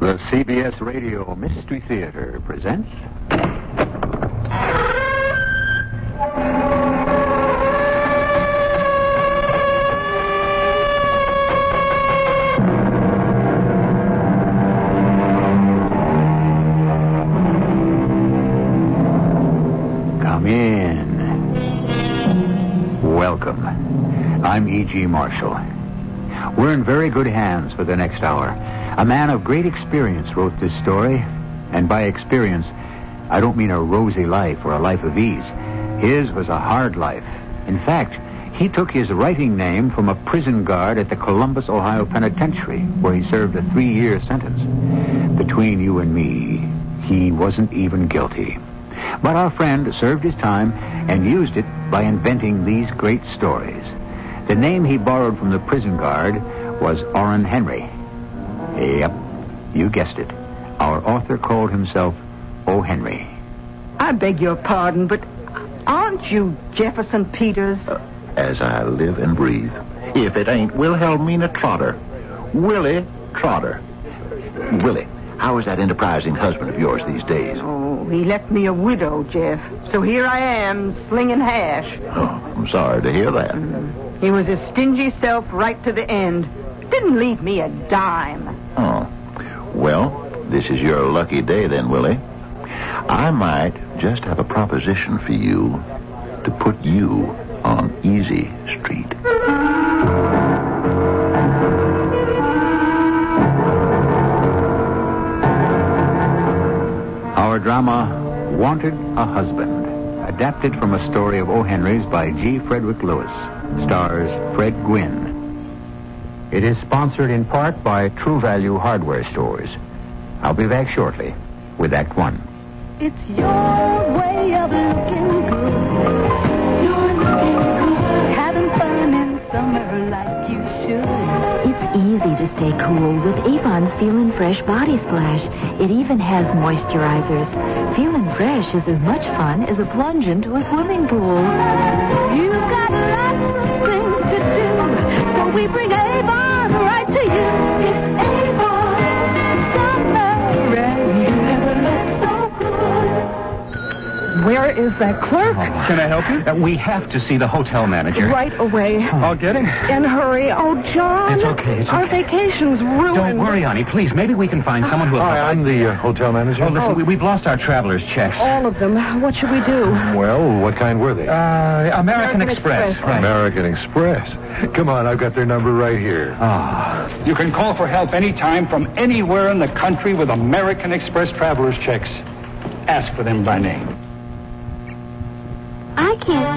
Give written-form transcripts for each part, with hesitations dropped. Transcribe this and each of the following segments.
The CBS Radio Mystery Theater presents... Come in. Welcome. I'm E.G. Marshall. We're in very good hands for the next hour. A man of great experience wrote this story, and by experience, I don't mean a rosy life or a life of ease. His was a hard life. In fact, he took his writing name from a prison guard at the Columbus, Ohio Penitentiary, where he served a 3-year sentence. Between you and me, he wasn't even guilty. But our friend served his time and used it by inventing these great stories. The name he borrowed from the prison guard was Orrin Henry. Yep, you guessed it. Our author called himself O. Henry. I beg your pardon, but aren't you Jefferson Peters? As I live and breathe. If it ain't Wilhelmina Trotter. Willie Trotter. Willie, how is that enterprising husband of yours these days? Oh, he left me a widow, Jeff. So here I am, slinging hash. Oh, I'm sorry to hear that. He was his stingy self right to the end. Didn't leave me a dime. Oh. Well, this is your lucky day then, Willie. I might just have a proposition for you to put you on Easy Street. Our drama, Wanted a Husband, adapted from a story of O. Henry's by G. Frederick Lewis, stars Fred Gwynne. It is sponsored in part by True Value Hardware Stores. I'll be back shortly with Act One. It's your way of looking good. You're looking good. Having fun in summer like you should. It's easy to stay cool with Avon's Feelin' Fresh Body Splash. It even has moisturizers. Feelin' Fresh is as much fun as a plunge into a swimming pool. You've got lots of things to do, so we bring Avon right to you. It's Avon summer, and you never look so good. Where is that clerk? Can I help you? We have to see the hotel manager. Right away. I'll get him. And hurry. Oh, John. It's okay. Our vacation's ruined. Don't worry, honey. Please, maybe we can find someone who will... Hi, I'm the hotel manager. Oh, listen, we've lost our traveler's checks. All of them. What should we do? Well, what kind were they? American Express. Right. American Express. Come on, I've got their number right here. You can call for help anytime from anywhere in the country with American Express traveler's checks. Ask for them by name. I can't.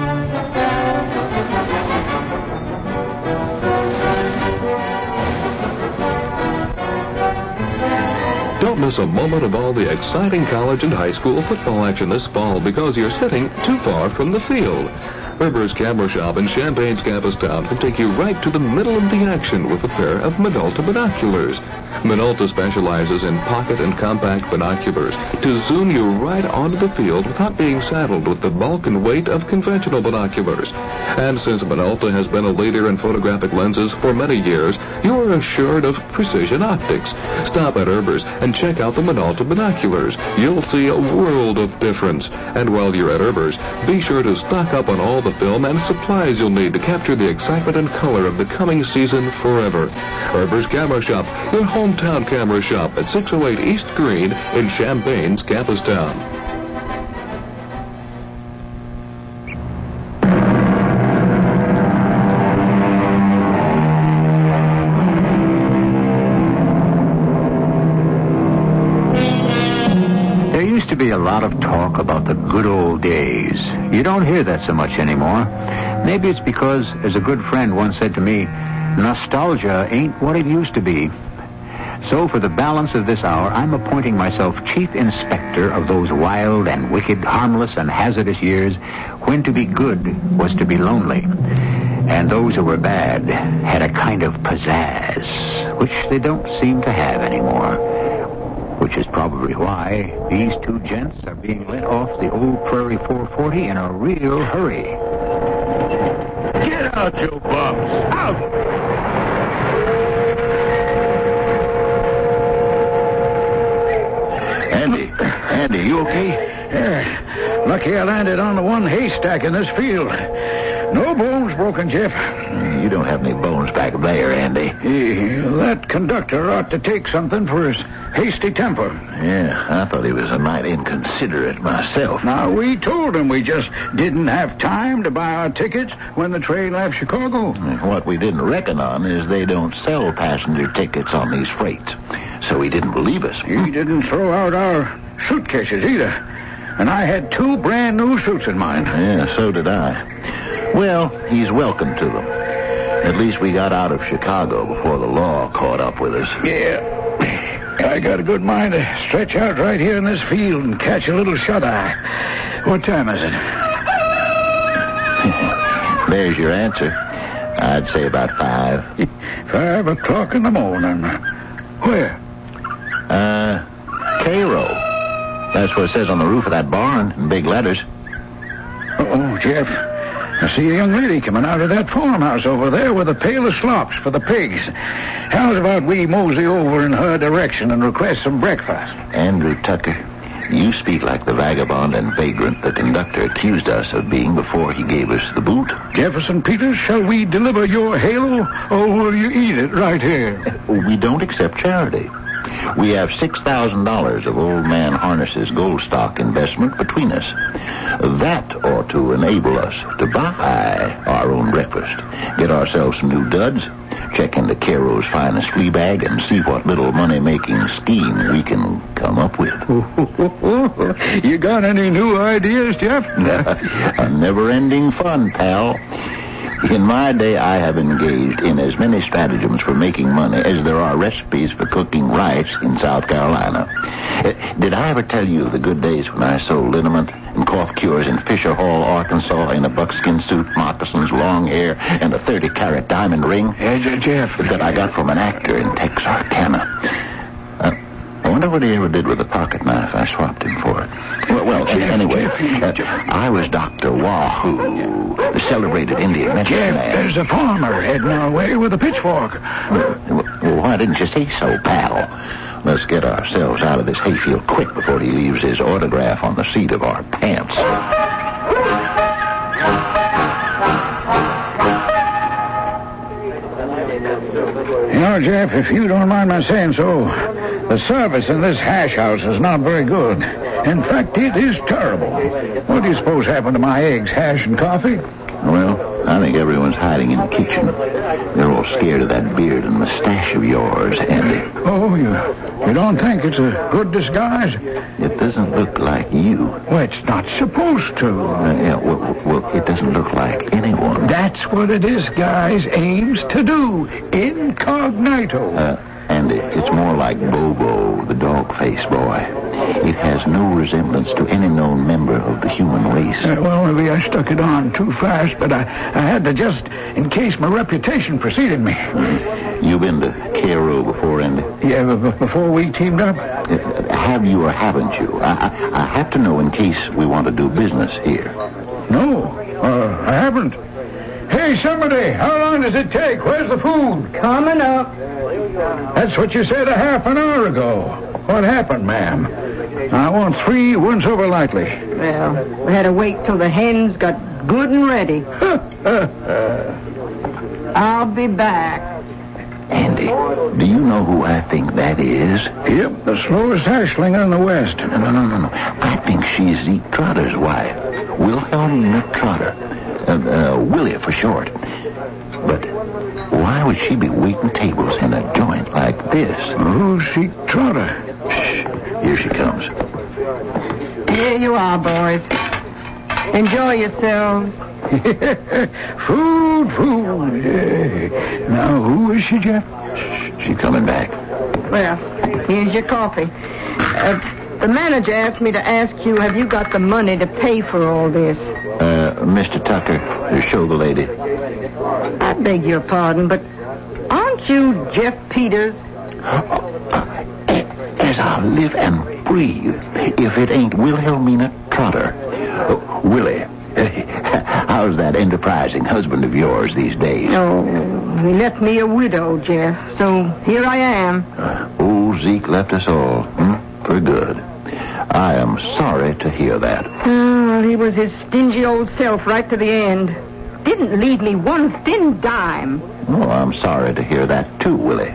Don't miss a moment of all the exciting college and high school football action this fall because you're sitting too far from the field. Herber's Camera Shop in Champaign's campus town can take you right to the middle of the action with a pair of Minolta binoculars. Minolta specializes in pocket and compact binoculars to zoom you right onto the field without being saddled with the bulk and weight of conventional binoculars. And since Minolta has been a leader in photographic lenses for many years, you are assured of precision optics. Stop at Herber's and check out the Minolta binoculars. You'll see a world of difference. And while you're at Herber's, be sure to stock up on all the film and supplies you'll need to capture the excitement and color of the coming season forever. Herber's Camera Shop, your hometown camera shop at 608 East Green in Champaign's campus town. There used to be a lot of talk about the good old days. You don't hear that so much anymore. Maybe it's because, as a good friend once said to me, nostalgia ain't what it used to be. So for the balance of this hour, I'm appointing myself chief inspector of those wild and wicked, harmless and hazardous years when to be good was to be lonely. And those who were bad had a kind of pizzazz, which they don't seem to have anymore. Which is probably why these two gents are being let off the old Prairie 440 in a real hurry. Get out, you bums! Out! Andy, you okay? Yeah. Lucky I landed on the one haystack in this field. No bones broken, Jeff. You don't have any bones back there, Andy. That conductor ought to take something for his hasty temper. Yeah, I thought he was a mite inconsiderate myself. Now, we told him we just didn't have time to buy our tickets when the train left Chicago. What we didn't reckon on is they don't sell passenger tickets on these freights. So he didn't believe us. He didn't throw out our suitcases either. And I had 2 brand new suits in mine. Yeah, so did I. Well, he's welcome to them. At least we got out of Chicago before the law caught up with us. Yeah. I got a good mind to stretch out right here in this field and catch a little shut-eye. What time is it? There's your answer. I'd say about 5. 5 o'clock in the morning. Where? Cairo. That's what it says on the roof of that barn in big letters. Oh, Jeff. I see a young lady coming out of that farmhouse over there with a pail of slops for the pigs. How's about we mosey over in her direction and request some breakfast? Andrew Tucker, you speak like the vagabond and vagrant the conductor accused us of being before he gave us the boot. Jefferson Peters, shall we deliver your halo, or will you eat it right here? We don't accept charity. We have $6,000 of Old Man Harness's gold stock investment between us. That ought to enable us to buy our own breakfast, get ourselves some new duds, check into Cairo's finest flea bag, and see what little money-making scheme we can come up with. You got any new ideas, Jeff? A never-ending fun, pal. In my day, I have engaged in as many stratagems for making money as there are recipes for cooking rice in South Carolina. Did I ever tell you of the good days when I sold liniment and cough cures in Fisher Hall, Arkansas, in a buckskin suit, moccasins, long hair, and a 30-carat diamond ring? Jeff. That I got from an actor in Texarkana. I wonder what he ever did with the pocket knife I swapped him for it. Anyway, I was Dr. Wahoo, the celebrated Indian medicine man. There's a farmer heading our way with a pitchfork. Well, why didn't you say so, pal? Let's get ourselves out of this hayfield quick before he leaves his autograph on the seat of our pants. You know, Jeff, if you don't mind my saying so, the service in this hash house is not very good. In fact, it is terrible. What do you suppose happened to my eggs, hash, and coffee? Well, I think everyone's hiding in the kitchen. They're all scared of that beard and mustache of yours, Andy. Oh, you don't think it's a good disguise? It doesn't look like you. Well, it's not supposed to. Well, it doesn't look like anyone. That's what it is, guys. Aims to do. Incognito. Andy, it's more like Bobo, the dog-faced boy. It has no resemblance to any known member of the human race. Well, maybe I stuck it on too fast, but I had to just in case my reputation preceded me. You've been to Cairo before, Andy? Yeah, before we teamed up? Have you or haven't you? I have to know in case we want to do business here. No, I haven't. Hey, somebody, how long does it take? Where's the food? Coming up. That's what you said a half an hour ago. What happened, ma'am? I want 3 once over lightly. Well, we had to wait till the hens got good and ready. I'll be back. Andy, do you know who I think that is? Yep, the slowest hashlinger in the West. No. I think she's Zeke Trotter's wife. Wilhelmina Trotter. Willie for short. But why would she be waiting tables in a joint like this? Who's Zeke Trotter? Shh. Here she comes. Here you are, boys. Enjoy yourselves. Food. Yeah. Now, who is she, Jeff? Shh. She's coming back. Well, here's your coffee. The manager asked me to ask you, have you got the money to pay for all this? Mr. Tucker, show the lady. I beg your pardon, but aren't you Jeff Peters? As I live and breathe, if it ain't Wilhelmina Trotter. Willie, how's that enterprising husband of yours these days? Oh, he left me a widow, Jeff, so here I am. Old Zeke left us all, for good. I am sorry to hear that. Well, he was his stingy old self right to the end. Didn't leave me one thin dime. Oh, I'm sorry to hear that, too, Willie.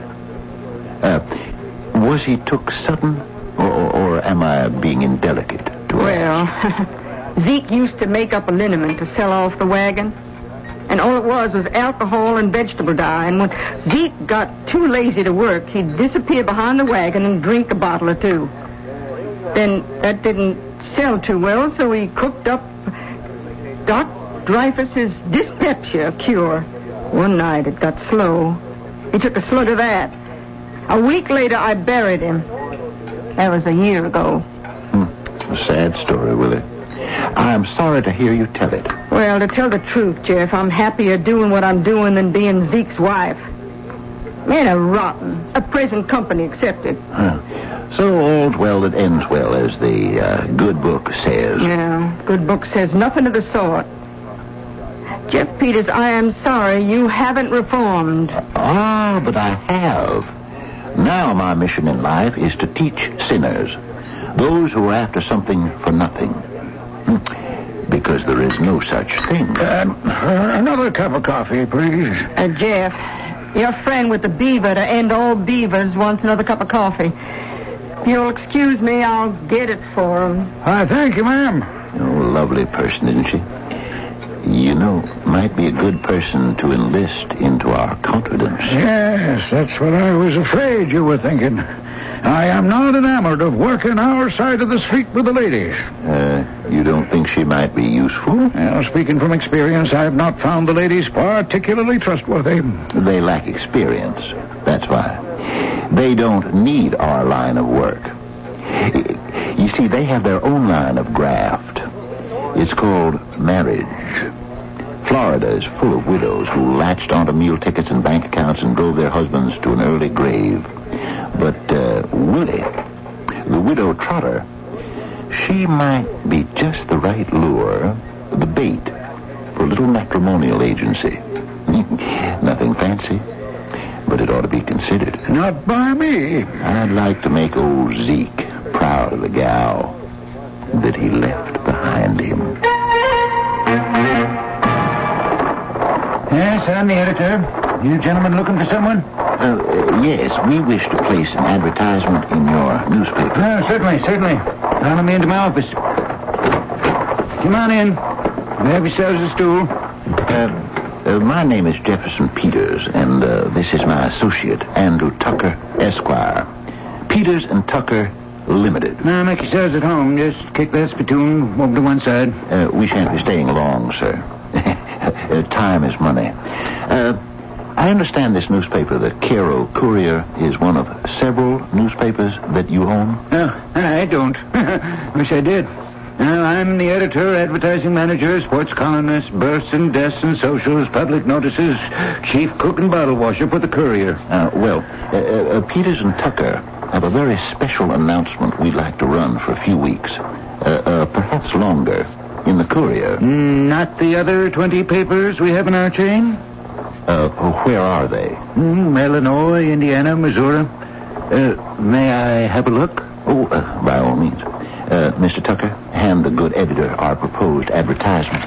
Was he took sudden, or am I being indelicate to ask? Well, Zeke used to make up a liniment to sell off the wagon. And all it was alcohol and vegetable dye. And when Zeke got too lazy to work, he'd disappear behind the wagon and drink a bottle or two. Then that didn't sell too well, so he cooked up Doc Dreyfus's dyspepsia cure. One night it got slow. He took a slug of that. A week later, I buried him. That was a year ago. A sad story, Willie. I'm sorry to hear you tell it. Well, to tell the truth, Jeff, I'm happier doing what I'm doing than being Zeke's wife. Men are rotten. A present company accepted. So all's well that ends well, as the good book says. Yeah, good book says nothing of the sort. Jeff Peters, I am sorry you haven't reformed. Ah, but I have. Now my mission in life is to teach sinners, those who are after something for nothing. Because there is no such thing. Another cup of coffee, please. Jeff, your friend with the beaver to end all beavers wants another cup of coffee. If you'll excuse me, I'll get it for him. Thank you, ma'am. Oh, lovely person, isn't she? You know, might be a good person to enlist into our confidence. Yes, that's what I was afraid you were thinking. I am not enamored of working our side of the street with the ladies. You don't think she might be useful? Well, speaking from experience, I have not found the ladies particularly trustworthy. They lack experience. That's why. They don't need our line of work. You see, they have their own line of graft. It's called marriage. Florida is full of widows who latched onto meal tickets and bank accounts and drove their husbands to an early grave. But Willie, the widow Trotter, she might be just the right lure, the bait, for a little matrimonial agency. Nothing fancy, but it ought to be considered. Not by me. I'd like to make old Zeke proud of the gal that he left behind him. Yes, I'm the editor. You gentlemen looking for someone? Yes, we wish to place an advertisement in your newspaper. Certainly. Follow me into my office. Come on in. Have yourselves a stool. My name is Jefferson Peters, and this is my associate, Andrew Tucker, Esquire. Peters and Tucker Limited. Now, make yourselves at home. Just kick that spittoon over to one side. We shan't be staying long, sir. Time is money. I understand this newspaper, the Cairo Courier, is one of several newspapers that you own? No, I don't. Wish I did. Now, I'm the editor, advertising manager, sports columnist, births and deaths and socials, public notices, chief cook and bottle washer for the Courier. Peters and Tucker have a very special announcement we'd like to run for a few weeks. Perhaps longer. In the Courier. Not the other 20 papers we have in our chain? Where are they? Illinois, Indiana, Missouri. May I have a look? Oh, by all means. Mr. Tucker, hand the good editor our proposed advertisement.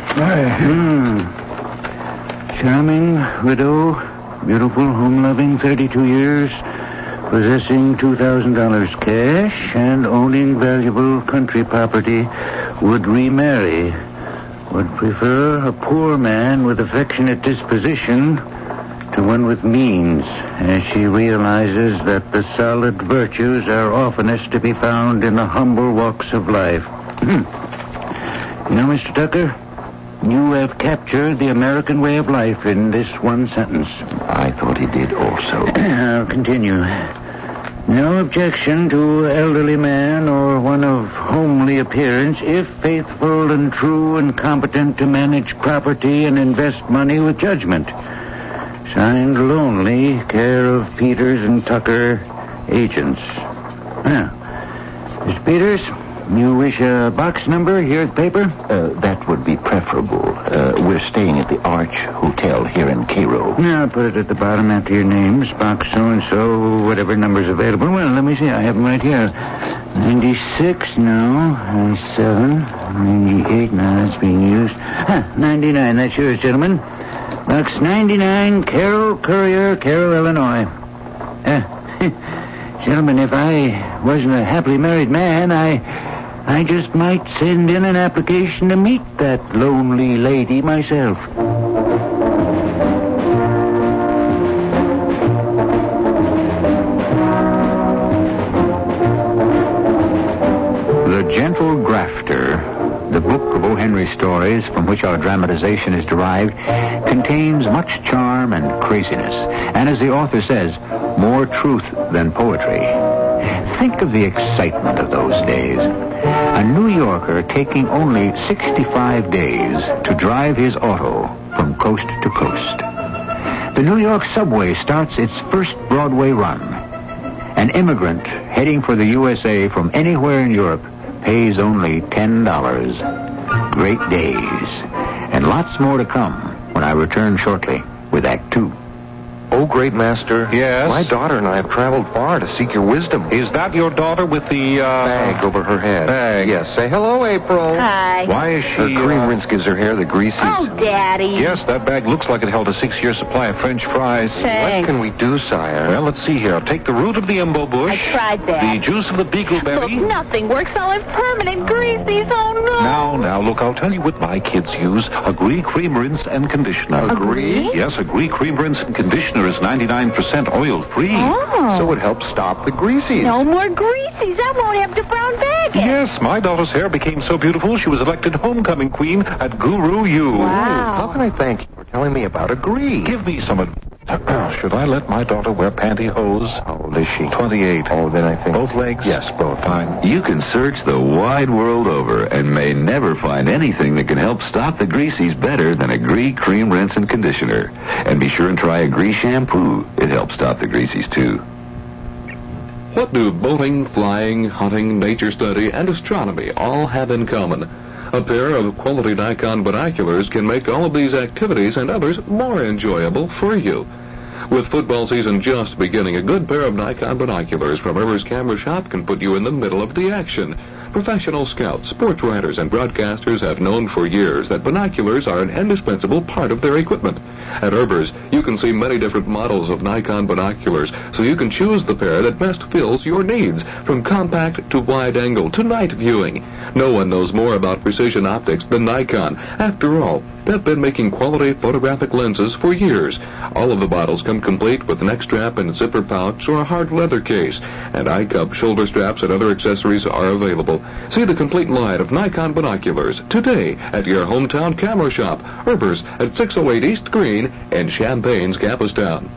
Charming widow, beautiful, home-loving, 32 years, possessing $2,000 cash and owning valuable country property, would remarry. Would prefer a poor man with affectionate disposition to one with means, as she realizes that the solid virtues are oftenest to be found in the humble walks of life. You know, Mr. Tucker, you have captured the American way of life in this one sentence. I thought he did also. I'll continue. No objection to elderly man or one of homely appearance if faithful and true and competent to manage property and invest money with judgment. Signed Lonely, care of Peters and Tucker, agents. Now, Mr. Peters, you wish a box number here at the paper? That would be preferable. We're staying at the Arch Hotel here in Cairo. Now, put it at the bottom after your names. Box so-and-so, whatever number's available. Well, let me see. I have them right here. 96 now. 97. 98 now. That's being used. 99. That's yours, gentlemen. Box 99, Carroll Courier, Carroll, Illinois. Gentlemen, if I wasn't a happily married man, I just might send in an application to meet that lonely lady myself. The Gentle Grafter, the book of O. Henry stories from which our dramatization is derived, contains much charm and craziness, and as the author says, more truth than poetry. Think of the excitement of those days. A New Yorker taking only 65 days to drive his auto from coast to coast. The New York subway starts its first Broadway run. An immigrant heading for the USA from anywhere in Europe pays only $10. Great days. And lots more to come when I return shortly with Act Two. Oh, great master. Yes? My daughter and I have traveled far to seek your wisdom. Is that your daughter with the, Bag over her head. Bag. Yes. Say hello, April. Hi. Why is Her she... cream rinse gives her hair the greasies. Oh, Daddy. Yes, that bag looks like it held a 6-year supply of French fries. What Thanks. can we do, sire? Well, let's see here. Take the root of the embo bush. I tried that. The juice of the beagleberry. Look, nothing works. All it's permanent greasies. Oh, no. Now, look, I'll tell you what my kids use. Agree Cream Rinse and Conditioner. Agree? Yes, Agree Cream Rinse and Conditioner is 99% oil-free. Oh. So it helps stop the greasies. No more greasies. I won't have to brown bag it. Yes, my daughter's hair became so beautiful she was elected homecoming queen at Guru U. Wow. How can I thank you for telling me about Agree? Give me some advice. Should I let my daughter wear pantyhose? How old is she? 28. Oh, then I think... Both legs? Yes, both. Fine. You can search the wide world over and may never find anything that can help stop the greasies better than Agree Cream Rinse and Conditioner. And be sure and try Agree Shampoo. It helps stop the greasies, too. What do boating, flying, hunting, nature study, and astronomy all have in common? A pair of quality Nikon binoculars can make all of these activities and others more enjoyable for you. With football season just beginning, a good pair of Nikon binoculars from Rivers Camera Shop can put you in the middle of the action. Professional scouts, sports writers, and broadcasters have known for years that binoculars are an indispensable part of their equipment. At Rivers, you can see many different models of Nikon binoculars, so you can choose the pair that best fills your needs, from compact to wide angle to night viewing. No one knows more about precision optics than Nikon. After all, they've been making quality photographic lenses for years. All of the bottles come complete with neck strap and zipper pouch or a hard leather case, and eye cup, shoulder straps, and other accessories are available. See the complete line of Nikon binoculars today at your hometown camera shop, Rivers at 608 East Green in Champaign's Campus Town.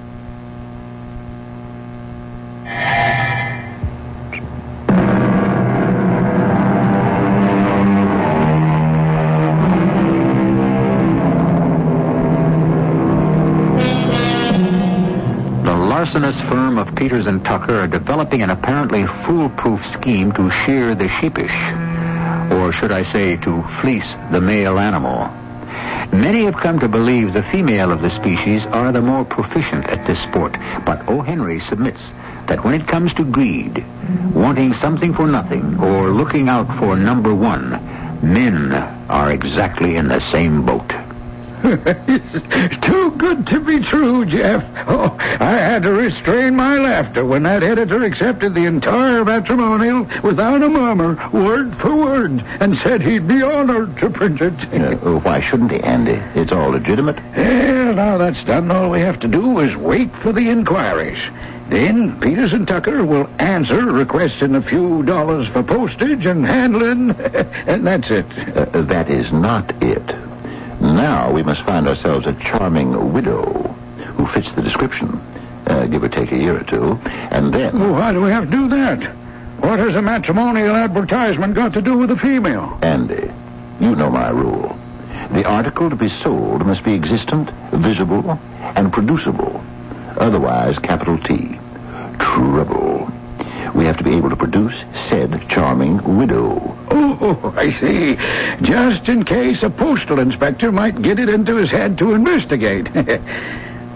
Larcenous firm of Peters and Tucker are developing an apparently foolproof scheme to shear the sheepish, or should I say to fleece the male animal. Many have come to believe the female of the species are the more proficient at this sport, but O. Henry submits that when it comes to greed, wanting something for nothing, or looking out for number one, men are exactly in the same boat. It's too good to be true, Jeff. Oh, I had to restrain my laughter when that editor accepted the entire matrimonial without a murmur, word for word, and said he'd be honored to print it. Why shouldn't he, Andy? It's all legitimate. Well, now that's done, all we have to do is wait for the inquiries. Then Peters and Tucker will answer, requesting a few dollars for postage and handling, and that's it. That is not it. Now we must find ourselves a charming widow who fits the description, give or take a year or two, and then... Well, why do we have to do that? What has a matrimonial advertisement got to do with a female? Andy, you know my rule. The article to be sold must be existent, visible, and producible. Otherwise, capital T, trouble. We have to be able to produce said charming widow. Oh, I see. Just in case a postal inspector might get it into his head to investigate.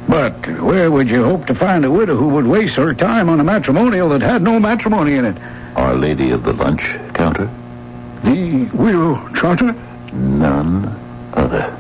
But where would you hope to find a widow who would waste her time on a matrimonial that had no matrimony in it? Our Lady of the Lunch Counter? The widow Trotter? None other.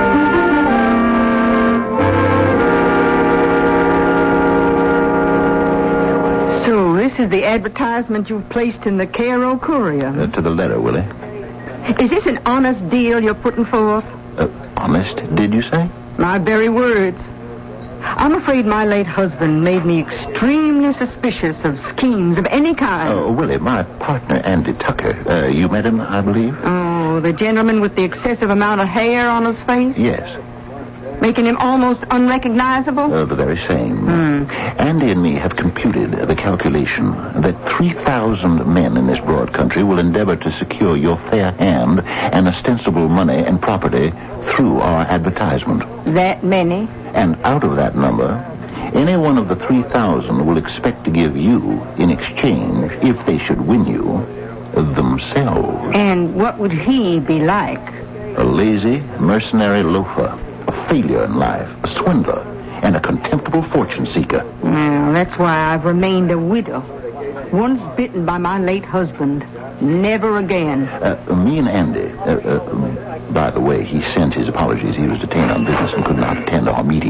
So this is the advertisement you've placed in the Cairo Courier. To the letter, Willie. Is this an honest deal you're putting forth? Honest, did you say? My very words. I'm afraid my late husband made me extremely suspicious of schemes of any kind. Oh, Willie, my partner, Andy Tucker. You met him, I believe? Oh, the gentleman with the excessive amount of hair on his face? Yes. Making him almost unrecognizable? The very same. Andy and me have computed the calculation that 3,000 men in this broad country will endeavor to secure your fair hand and ostensible money and property through our advertisement. That many? And out of that number, any one of the 3,000 will expect to give you, in exchange, if they should win you, themselves. And what would he be like? A lazy, mercenary loafer, a failure in life, a swindler, and a contemptible fortune seeker. Well, that's why I've remained a widow. Once bitten by my late husband, never again. Me and Andy, by the way, he sent his apologies. He was detained on business and could not attend our meeting.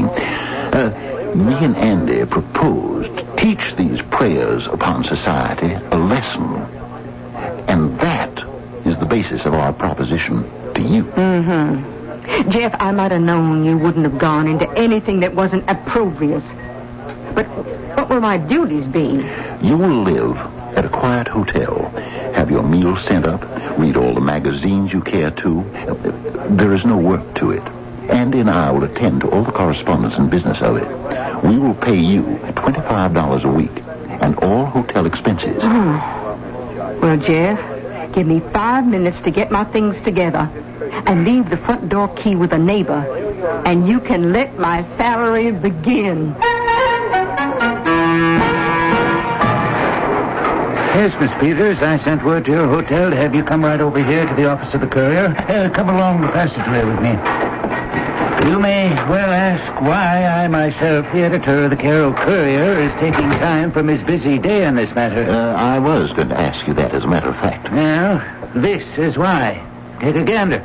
Me and Andy proposed to teach these preyers upon society a lesson. And that is the basis of our proposition to you. Jeff, I might have known you wouldn't have gone into anything that wasn't opprobrious. But what will my duties be? You will live at a quiet hotel, have your meals sent up, read all the magazines you care to. There is no work to it. Andy and I will attend to all the correspondence and business of it. We will pay you $25 a week and all hotel expenses. Well, Jeff, give me 5 minutes to get my things together and leave the front door key with a neighbor, and you can let my salary begin. Yes, Miss Peters, I sent word to your hotel to have you come right over here to the office of the Courier. Come along the passageway with me. You may well ask why I myself, the editor of the Cairo Courier, is taking time from his busy day on this matter. I was going to ask you that, as a matter of fact. Well, this is why. Take a gander.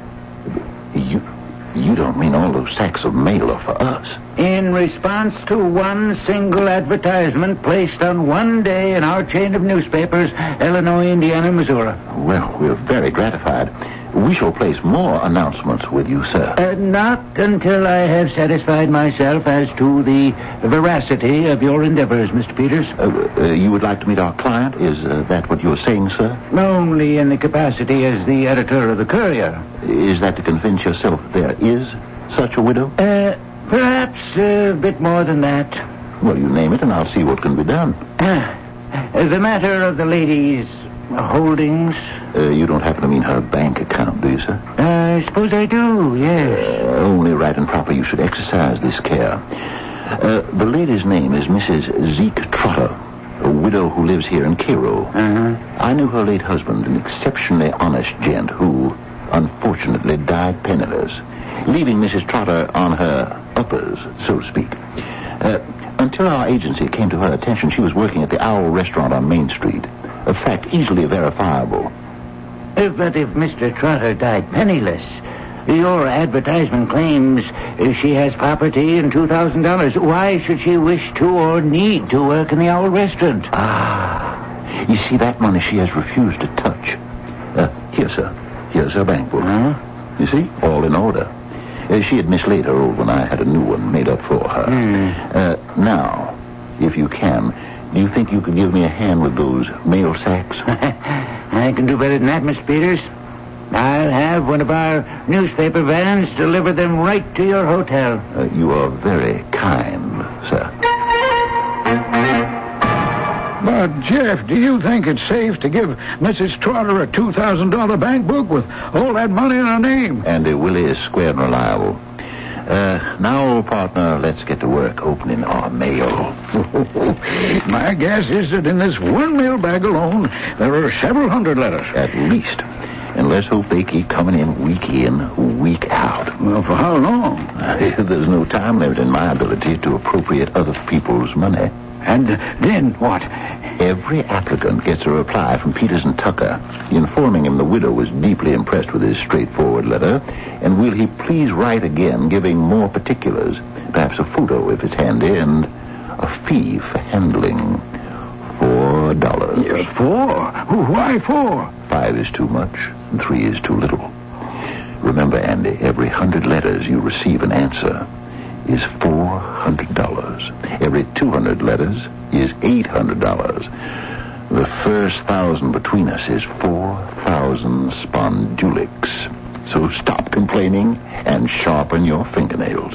You don't mean all those sacks of mail are for us? In response to one single advertisement placed on one day in our chain of newspapers, Illinois, Indiana, Missouri. Well, we're very gratified. We shall place more announcements with you, sir. Not until I have satisfied myself as to the veracity of your endeavors, Mr. Peters. You would like to meet our client? Is that what you're saying, sir? Only in the capacity as the editor of the Courier. Is that to convince yourself there is such a widow? Perhaps a bit more than that. Well, you name it, and I'll see what can be done. The matter of the lady's holdings. You don't happen to mean her bank account, do you, sir? I suppose I do, yes. Only right and proper you should exercise this care. The lady's name is Mrs. Zeke Trotter, a widow who lives here in Cairo. I knew her late husband, an exceptionally honest gent who, unfortunately, died penniless, leaving Mrs. Trotter on her uppers, so to speak. Until our agency came to her attention, she was working at the Owl Restaurant on Main Street. A fact easily verifiable. But if Mr. Trotter died penniless, your advertisement claims she has property and $2,000. Why should she wish to or need to work in the Owl Restaurant? You see, that money she has refused to touch. Here, sir. Here's her bank book. You see? All in order. She had mislaid her old one. I had a new one made up for her. Now, if you can, do you think you could give me a hand with those mail sacks? I can do better than that, Miss Peters. I'll have one of our newspaper vans deliver them right to your hotel. You are very kind, sir. But, Jeff, do you think it's safe to give Mrs. Trotter a $2,000 bank book with all that money in her name? Andy Willie is square and reliable. Now, old partner, let's get to work opening our mail. My guess is that in this one mail bag alone, there are several hundred letters. At least. And let's hope they keep coming in, week out. Well, for how long? There's no time limit in my ability to appropriate other people's money. And then what? Every applicant gets a reply from Peters and Tucker, informing him the widow was deeply impressed with his straightforward letter, and will he please write again, giving more particulars, perhaps a photo if it's handy, and a fee for handling. $4. Yes, 4? Why 4? 5 is too much, and 3 is too little. Remember, Andy, every 100 letters you receive an answer is $400. Every 200 letters is $800. The first 1,000 between us is 4,000 spondulics. So stop complaining and sharpen your fingernails.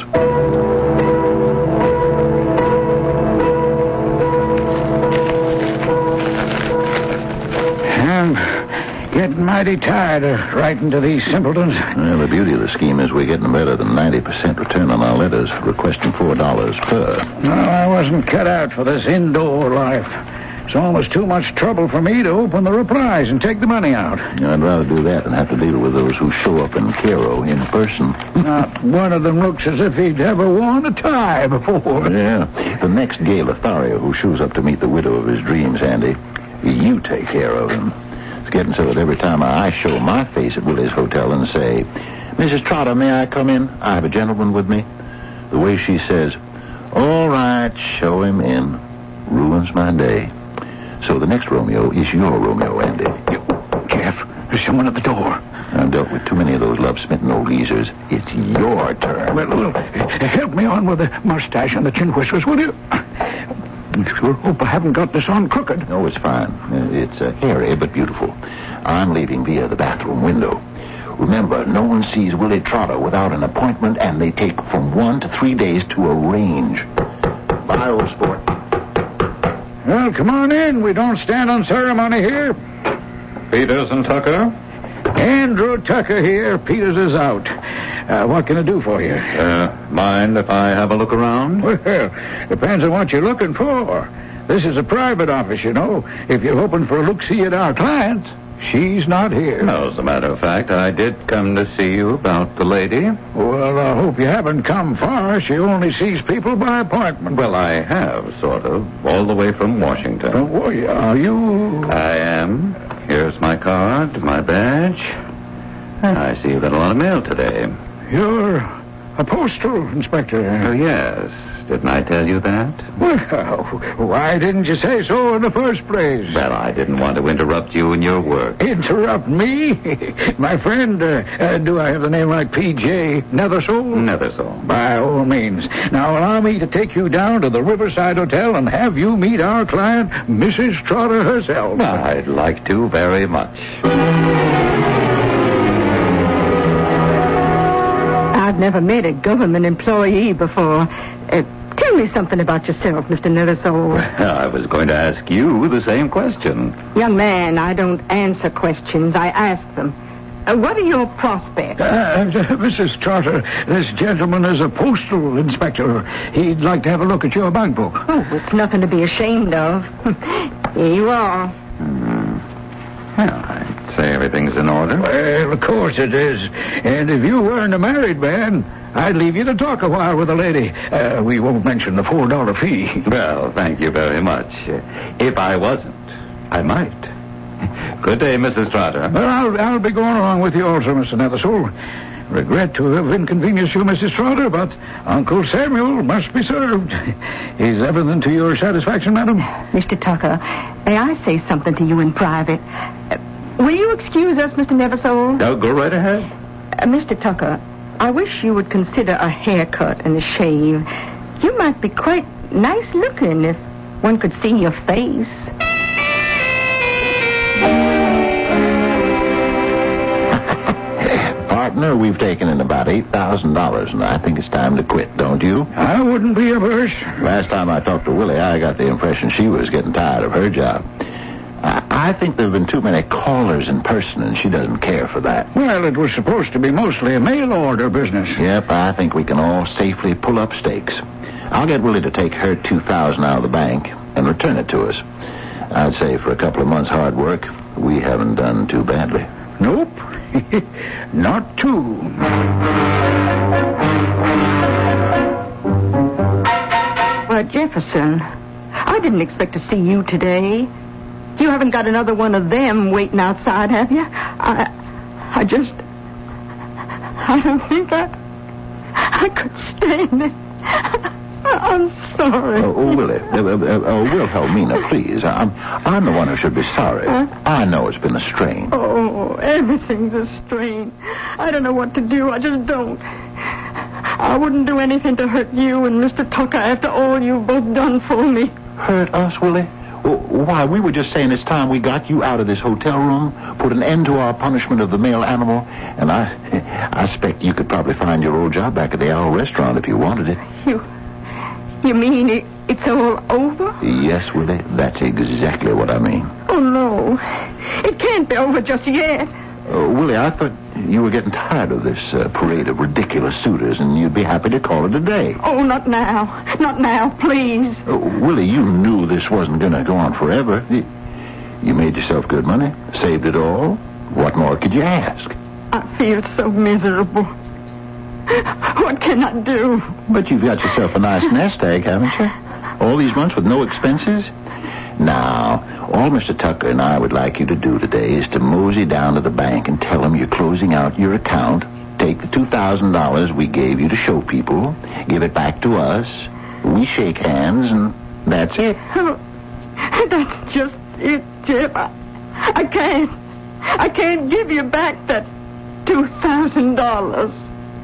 I'm getting mighty tired of writing to these simpletons. Well, the beauty of the scheme is we're getting better than 90% return on our letters, requesting $4 per. No, I wasn't cut out for this indoor life. It's almost too much trouble for me to open the replies and take the money out. I'd rather do that than have to deal with those who show up in Cairo in person. Not one of them looks as if he'd ever worn a tie before. Yeah. The next gay Lothario who shows up to meet the widow of his dreams, Andy, you take care of him. It's getting so that every time I show my face at Willie's Hotel and say, Mrs. Trotter, may I come in? I have a gentleman with me. The way she says, all right, show him in, ruins my day. So the next Romeo is your Romeo, Andy. Jeff, there's someone at the door. I've dealt with too many of those love-smitten old geezers. It's your turn. Well, help me on with the mustache and the chin whiskers, will you? Sure hope I haven't got this on crooked. No, it's fine. It's hairy but beautiful. I'm leaving via the bathroom window. Remember, no one sees Willie Trotter without an appointment, and they take from 1 to 3 days to arrange. Bye, old sport. Well, come on in. We don't stand on ceremony here. Peters and Tucker? Andrew Tucker here. Peters is out. What can I do for you? Mind if I have a look around? Well, depends on what you're looking for. This is a private office, you know. If you're hoping for a look-see at our client, she's not here. No, as a matter of fact, I did come to see you about the lady. Well, I hope you haven't come far. She only sees people by appointment. Well, I have, sort of, all the way from Washington. Oh, are you? I am. Here's my card, my badge. I see you got a lot of mail today. You're a postal inspector. Oh, yes. Didn't I tell you that? Well, why didn't you say so in the first place? Well, I didn't want to interrupt you in your work. Interrupt me? My friend, do I have the name like P.J. Nethersole? Nethersole. By all means. Now, allow me to take you down to the Riverside Hotel and have you meet our client, Mrs. Trotter herself. I'd like to very much. I've never met a government employee before. Tell me something about yourself, Mr. Nethersole. I was going to ask you the same question. Young man, I don't answer questions. I ask them. What are your prospects? Mrs. Trotter, this gentleman is a postal inspector. He'd like to have a look at your bank book. Oh, it's nothing to be ashamed of. Here you are. Well, I'd say everything's in order. Well, of course it is. And if you weren't a married man, I'd leave you to talk a while with the lady. We won't mention the $4 fee. Well, thank you very much. If I wasn't, I might. Good day, Mrs. Trotter. Well, I'll be going along with you also, Mr. Nethersole. Regret to have inconvenienced you, Mrs. Trotter, but Uncle Samuel must be served. Is everything to your satisfaction, madam? Mr. Tucker, may I say something to you in private? Will you excuse us, Mr. Nethersole? No, go right ahead. Mr. Tucker, I wish you would consider a haircut and a shave. You might be quite nice looking if one could see your face. Partner, we've taken in about $8,000, and I think it's time to quit, don't you? I wouldn't be averse. Last time I talked to Willie, I got the impression she was getting tired of her job. I think there have been too many callers in person, and she doesn't care for that. Well, it was supposed to be mostly a mail order business. Yep, I think we can all safely pull up stakes. I'll get Willie to take her $2,000 out of the bank and return it to us. I'd say for a couple of months' hard work, we haven't done too badly. Nope. Not too. Well, Jefferson, I I didn't expect to see you today. You haven't got another one of them waiting outside, have you? I don't think I could stand it. I'm sorry. Willie, Wilhelmina, please. I'm the one who should be sorry. I know it's been a strain. Oh, everything's a strain. I don't know what to do. I just don't. I wouldn't do anything to hurt you and Mr. Tucker after all you've both done for me. Hurt us, Willie? Why, we were just saying it's time we got you out of this hotel room, put an end to our punishment of the male animal, and I expect you could probably find your old job back at the Owl Restaurant if you wanted it. You mean it's all over? Yes, Willie, that's exactly what I mean. Oh, no. It can't be over just yet. Willie, I thought you were getting tired of this parade of ridiculous suitors, and you'd be happy to call it a day. Oh, not now. Not now, please. Willie, you knew this wasn't going to go on forever. You made yourself good money, saved it all. What more could you ask? I feel so miserable. What can I do? But you've got yourself a nice nest egg, haven't you? All these months with no expenses? Now, all Mr. Tucker and I would like you to do today is to mosey down to the bank and tell them you're closing out your account, take the $2,000 we gave you to show people, give it back to us, we shake hands, and that's it. Oh, that's just it, Jeff. I can't give you back that $2,000.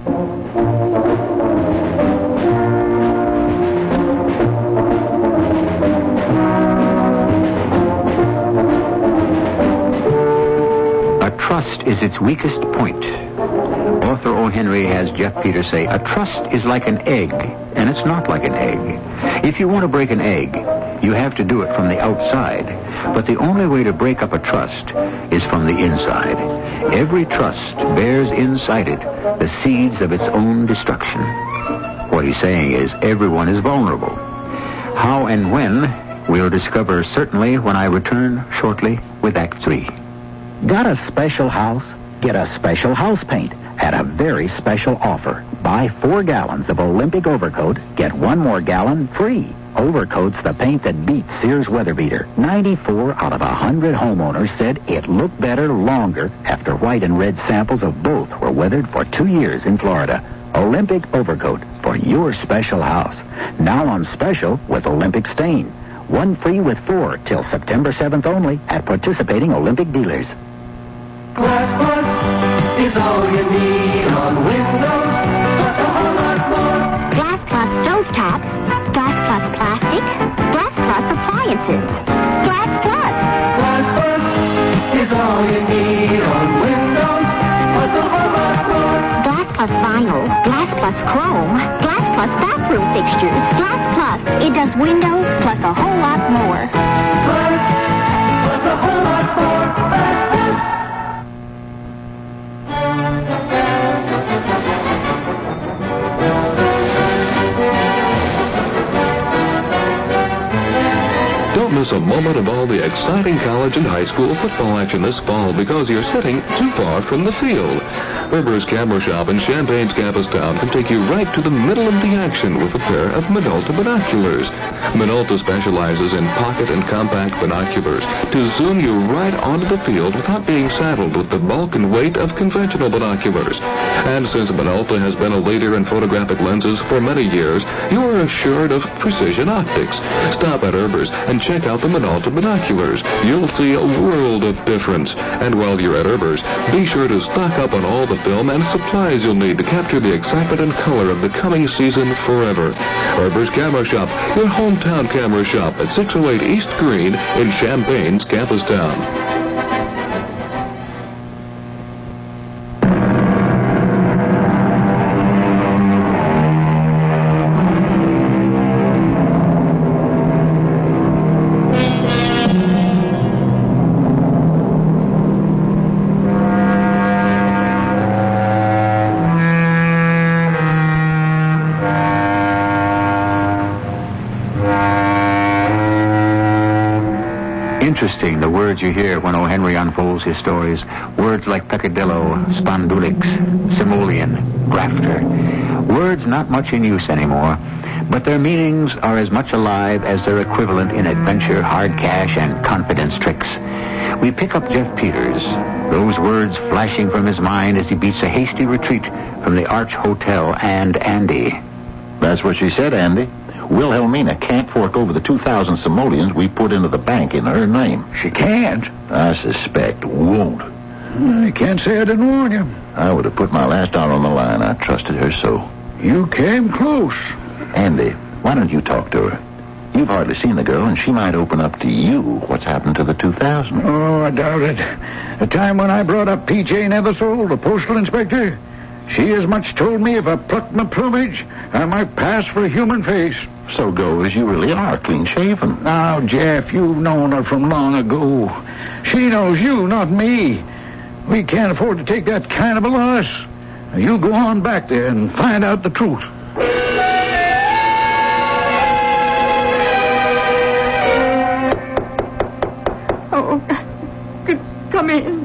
Trust is its weakest point. Author O. Henry has Jeff Peters say, a trust is like an egg, and it's not like an egg. If you want to break an egg, you have to do it from the outside. But the only way to break up a trust is from the inside. Every trust bears inside it the seeds of its own destruction. What he's saying is everyone is vulnerable. How and when, we'll discover certainly when I return shortly with Act 3. Got a special house? Get a special house paint at a very special offer. Buy 4 gallons of Olympic Overcoat, get 1 more gallon free. Overcoat's the paint that beats Sears Weatherbeater. 94 out of 100 homeowners said it looked better longer after white and red samples of both were weathered for 2 years in Florida. Olympic Overcoat for your special house. Now on special with Olympic Stain. 1 free with 4 till September 7th only at participating Olympic dealers. Glass Plus is all you need on Windows, plus a whole lot more. Glass Plus stovetops, Glass Plus plastic, Glass Plus appliances. Glass Plus. Glass Plus is all you need on Windows, plus a whole lot more. Glass Plus vinyl, Glass Plus chrome, Glass Plus bathroom fixtures. Glass Plus. It does windows plus a whole lot more. Plus a whole lot more. Glass Plus. Don't miss a moment of all the exciting college and high school football action this fall because you're sitting too far from the field. Herber's Camera Shop in Champaign's campus town can take you right to the middle of the action with a pair of Minolta binoculars. Minolta specializes in pocket and compact binoculars to zoom you right onto the field without being saddled with the bulk and weight of conventional binoculars. And since Minolta has been a leader in photographic lenses for many years, you're assured of precision optics. Stop at Herber's and check out the Minolta binoculars. You'll see a world of difference. And while you're at Herber's, be sure to stock up on all the film and supplies you'll need to capture the excitement and color of the coming season forever. Herber's Camera Shop, your hometown camera shop at 608 East Green in Champaign's campus town. Interesting, the words you hear when O. Henry unfolds his stories. Words like peccadillo, spondulix, simoleon, grafter. Words not much in use anymore, but their meanings are as much alive as their equivalent in adventure, hard cash, and confidence tricks. We pick up Jeff Peters, those words flashing from his mind as he beats a hasty retreat from the Arch Hotel and Andy. That's what she said, Andy. Wilhelmina can't fork over the 2,000 simoleons we put into the bank in her name. She can't? I suspect won't. I can't say I didn't warn you. I would have put my last dollar on the line. I trusted her so. You came close. Andy, why don't you talk to her? You've hardly seen the girl, and she might open up to you what's happened to the 2,000. Oh, I doubt it. The time when I brought up P.J. Nethersole, the postal inspector, she as much told me if I plucked my plumage, I might pass for a human face. So go as you really are, clean-shaven. Now, Jeff, you've known her from long ago. She knows you, not me. We can't afford to take that kind of a loss. Now, you go on back there and find out the truth. Oh, come in.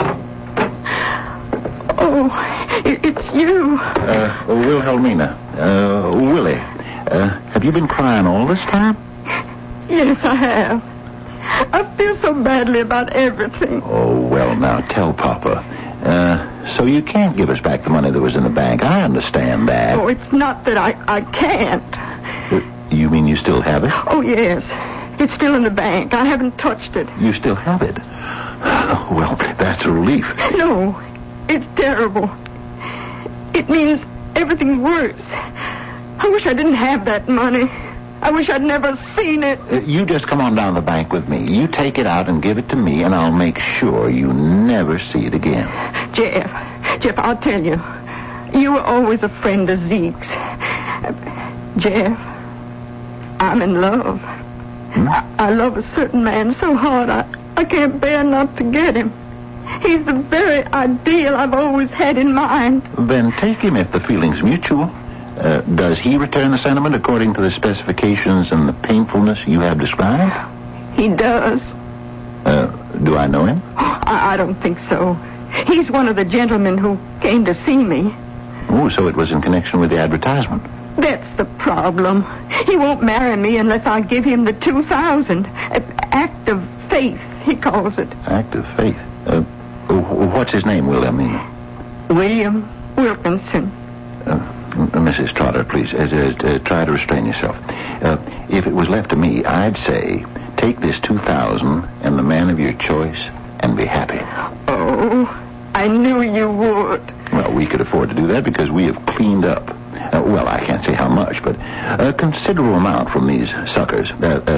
Oh, it's you. Wilhelmina. Willie. Have you been crying all this time? Yes, I have. I feel so badly about everything. Oh, well, now, tell Papa. So you can't give us back the money that was in the bank. I understand that. Oh, it's not that I can't. You mean you still have it? Oh, yes. It's still in the bank. I haven't touched it. You still have it? Well, that's a relief. No, it's terrible. It means everything's worse. I wish I didn't have that money. I wish I'd never seen it. You just come on down to the bank with me. You take it out and give it to me, and I'll make sure you never see it again. Jeff, I'll tell you. You were always a friend of Zeke's. Jeff, I'm in love. I love a certain man so hard I can't bear not to get him. He's the very ideal I've always had in mind. Then take him if the feeling's mutual. Does he return the sentiment according to the specifications and the painfulness you have described? He does. Do I know him? I don't think so. He's one of the gentlemen who came to see me. Oh, so it was in connection with the advertisement. That's the problem. He won't marry me unless I give him the 2,000. Act of faith, he calls it. Act of faith? What's his name, Wilhelmina? William Wilkinson. Mrs. Trotter, please, try to restrain yourself. If it was left to me, I'd say, take this 2,000 and the man of your choice and be happy. Oh, I knew you would. Well, we could afford to do that because we have cleaned up. Well, I can't say how much, but a considerable amount from these suckers.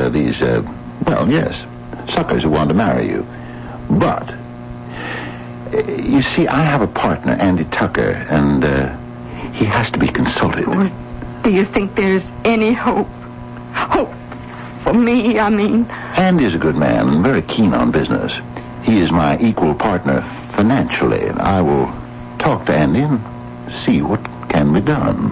Suckers who want to marry you. But, you see, I have a partner, Andy Tucker, and he has to be consulted. Do you think there's any hope? Hope for me, I mean. Andy's a good man and very keen on business. He is my equal partner financially. I will talk to Andy and see what can be done.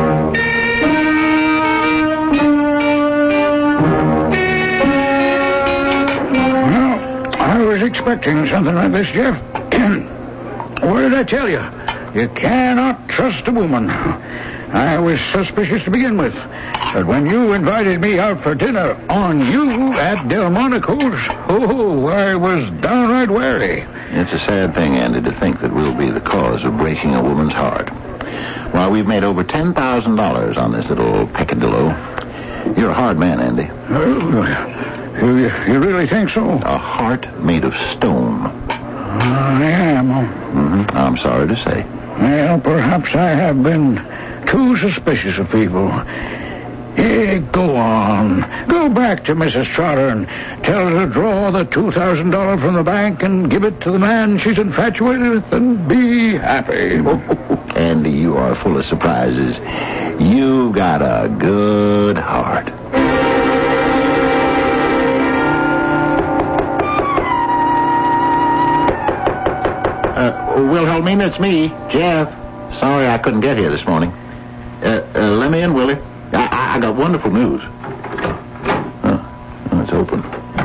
Well, I was expecting something like this, Jeff. What did I tell you? You cannot trust a woman. I was suspicious to begin with. But when you invited me out for dinner on you at Delmonico's, I was downright wary. It's a sad thing, Andy, to think that we'll be the cause of breaking a woman's heart. Well, we've made over $10,000 on this little peccadillo. You're a hard man, Andy. You really think so? A heart made of stone. I am. Mm-hmm. I'm sorry to say. Well, perhaps I have been too suspicious of people. Go on. Go back to Mrs. Trotter and tell her to draw the $2,000 from the bank and give it to the man she's infatuated with and be happy. Andy, you are full of surprises. You've got a good heart. Wilhelmina, it's me, Jeff. Sorry I couldn't get here this morning. Let me in, Willie. I got wonderful news. It's open.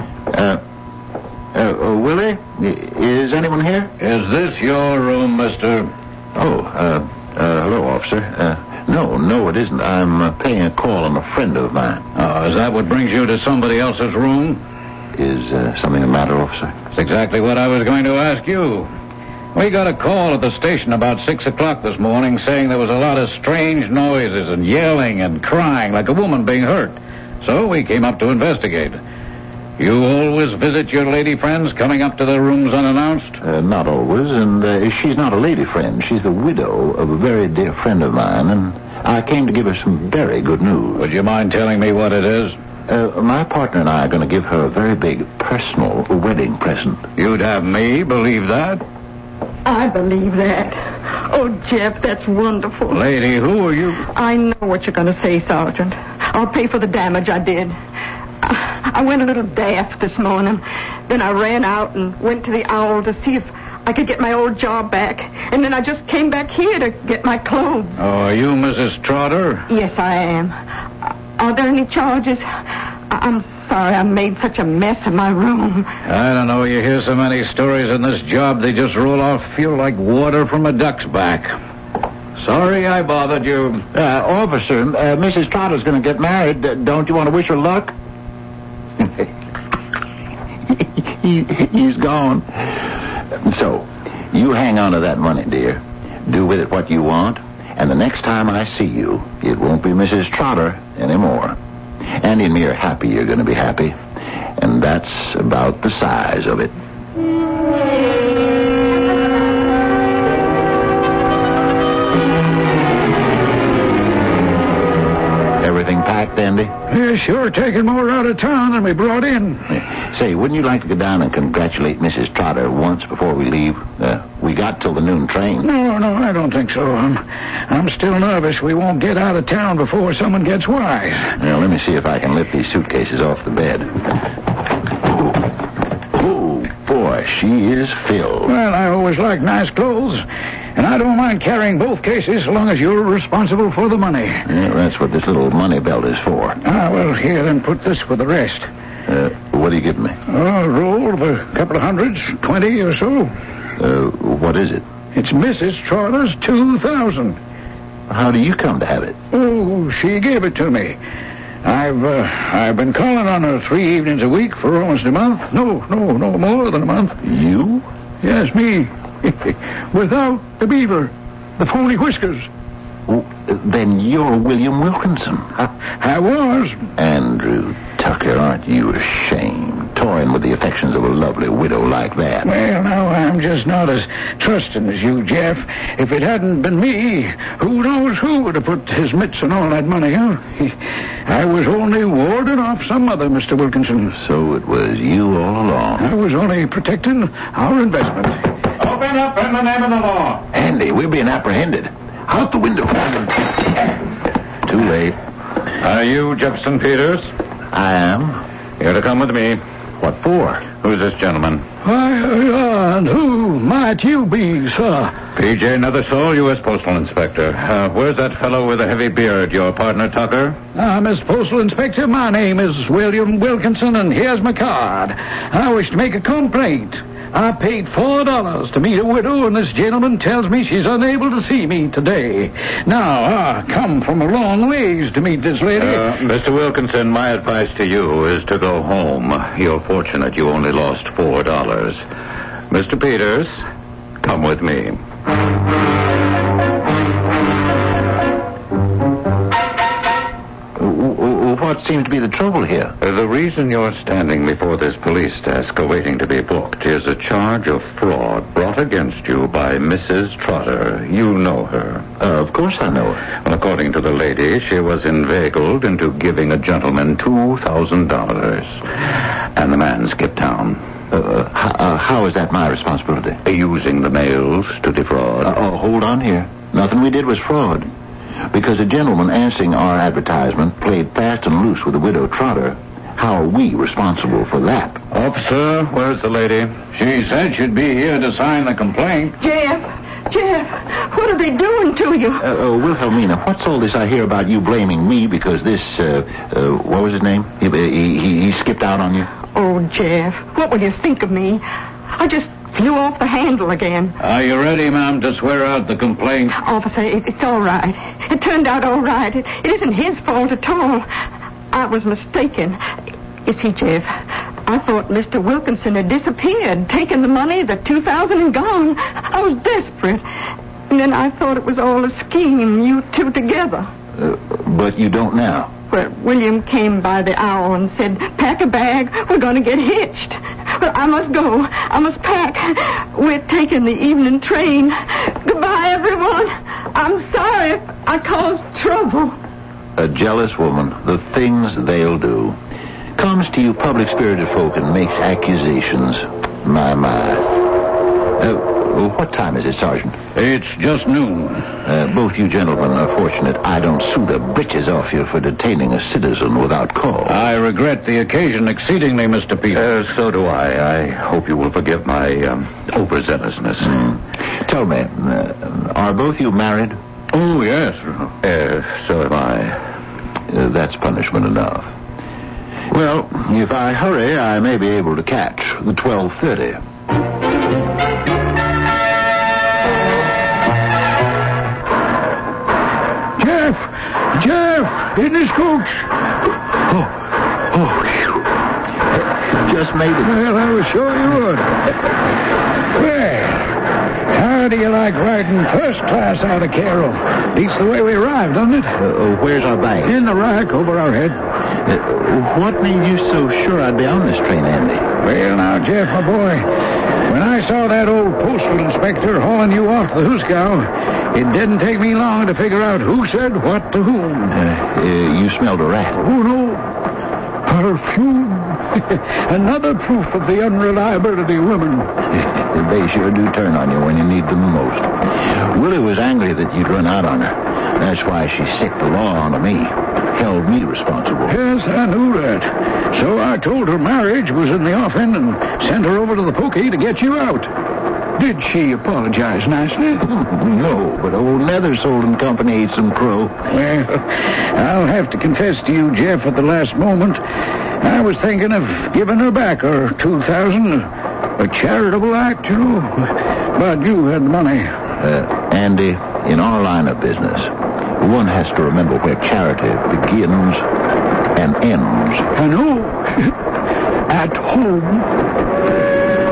Willie, is anyone here? Is this your room, mister? Hello, officer. No, it isn't. I'm paying a call on a friend of mine. Oh, is that what brings you to somebody else's room? Is something the matter, officer? That's exactly what I was going to ask you. We got a call at the station about 6 o'clock this morning saying there was a lot of strange noises and yelling and crying like a woman being hurt. So we came up to investigate. You always visit your lady friends coming up to their rooms unannounced? Not always, and she's not a lady friend. She's the widow of a very dear friend of mine, and I came to give her some very good news. Would you mind telling me what it is? My partner and I are going to give her a very big personal wedding present. You'd have me believe that? I believe that. Oh, Jeff, that's wonderful. Lady, who are you? I know what you're going to say, Sergeant. I'll pay for the damage I did. I went a little daft this morning. Then I ran out and went to the Owl to see if I could get my old job back. And then I just came back here to get my clothes. Oh, are you Mrs. Trotter? Yes, I am. Are there any charges? I'm sorry I made such a mess in my room. I don't know. You hear so many stories in this job, they just roll off feel like water from a duck's back. Sorry I bothered you. Officer, Mrs. Trotter's going to get married. Don't you want to wish her luck? He's gone. So, you hang on to that money, dear. Do with it what you want. And the next time I see you, it won't be Mrs. Trotter anymore. Andy and me are happy you're going to be happy. And that's about the size of it. Everything packed, Andy? Yeah, sure. Taking more out of town than we brought in. Say, wouldn't you like to go down and congratulate Mrs. Trotter once before we leave? We got till the noon train. No, I don't think so. I'm still nervous we won't get out of town before someone gets wise. Well, let me see if I can lift these suitcases off the bed. Oh, boy, she is filled. Well, I always like nice clothes. And I don't mind carrying both cases so long as you're responsible for the money. Yeah, that's what this little money belt is for. Well, here, then put this for the rest. What are you giving me? A roll of a couple of hundreds, 20 or so. What is it? It's Mrs. Trotter's $2,000. How do you come to have it? Oh, she gave it to me. I've been calling on her 3 evenings a week for almost a month. No, more than a month. You? Yes, me. Without the beaver, the phony whiskers. Oh, then you're William Wilkinson. I was. Andrew Tucker, aren't you ashamed? Toying with the affections of a lovely widow like that. Well, now, I'm just not as trusting as you, Jeff. If it hadn't been me, who knows who would have put his mitts on all that money, huh? I was only warding off some other Mr. Wilkinson. So it was you all along. I was only protecting our investment. Open up in the name of the law. Andy, we're being apprehended. Out the window. Too late. Are you Jefferson Peters? I am. You're to come with me. What for? Who's this gentleman? And who might you be, sir? P.J. Nethersole, U.S. Postal Inspector. Where's that fellow with a heavy beard, your partner, Tucker? Miss Postal Inspector, my name is William Wilkinson, and here's my card. I wish to make a complaint. I paid $4 to meet a widow, and this gentleman tells me she's unable to see me today. Now, I come from a long ways to meet this lady. Mr. Wilkinson, my advice to you is to go home. You're fortunate you only lost $4. Mr. Peters, come with me. What seems to be the trouble here? The reason you're standing before this police desk awaiting to be booked is a charge of fraud brought against you by Mrs. Trotter. You know her. Of course I know her. Well, according to the lady, she was inveigled into giving a gentleman $2,000. And the man skipped town. How is that my responsibility? Using the mails to defraud. Hold on here. Nothing we did was fraud. Because a gentleman answering our advertisement played fast and loose with the widow Trotter. How are we responsible for that? Officer, where's the lady? She said she'd be here to sign the complaint. Jeff, what are they doing to you? Wilhelmina, what's all this I hear about you blaming me because this, what was his name? He skipped out on you? Oh, Jeff, what will you think of me? I just flew off the handle again. Are you ready, ma'am, to swear out the complaint? Officer, it's all right. It turned out all right. It isn't his fault at all. I was mistaken. You see, Jeff, I thought Mr. Wilkinson had disappeared, taken the money, the $2,000 and gone. I was desperate. And then I thought it was all a scheme, you two together. But you don't now. Well, William came by the hour and said, pack a bag, we're going to get hitched. Well, I must go. I must pack. We're taking the evening train. Goodbye, everyone. I'm sorry if I caused trouble. A jealous woman, the things they'll do. Comes to you public-spirited folk and makes accusations. My. What time is it, Sergeant? It's just noon. Both you gentlemen are fortunate I don't sue the britches off you for detaining a citizen without cause. I regret the occasion exceedingly, Mr. Peters. So do I. I hope you will forgive my overzealousness. Tell me, are both you married? Oh, yes. So am I. That's punishment enough. Well, if I hurry, I may be able to catch the 12:30. Jeff, in this coach. Just made it. Well, I was sure you would. Well, how do you like riding first class out of Cairo? Beats the way we arrived, doesn't it? Where's our bag? In the rack over our head. What made you so sure I'd be on this train, Andy? Well, now, Jeff, my boy, when I saw that old postal inspector hauling you off the Hooskow, it didn't take me long to figure out who said what to whom. You smelled a rat. Oh, no. Perfume. Another proof of the unreliability of women. They sure do turn on you when you need them most. Willie was angry that you'd run out on her. That's why she sicked the law onto me. Held me responsible. Yes, I knew that. So I told her marriage was in the offing and sent her over to the pokey to get you out. Did she apologize nicely? No, but old Leathersold and Company ate some crow. Well, I'll have to confess to you, Jeff, at the last moment, I was thinking of giving her back her $2,000. A charitable act, you know. But you had the money. Andy, in our line of business, one has to remember where charity begins and ends. I know. At home.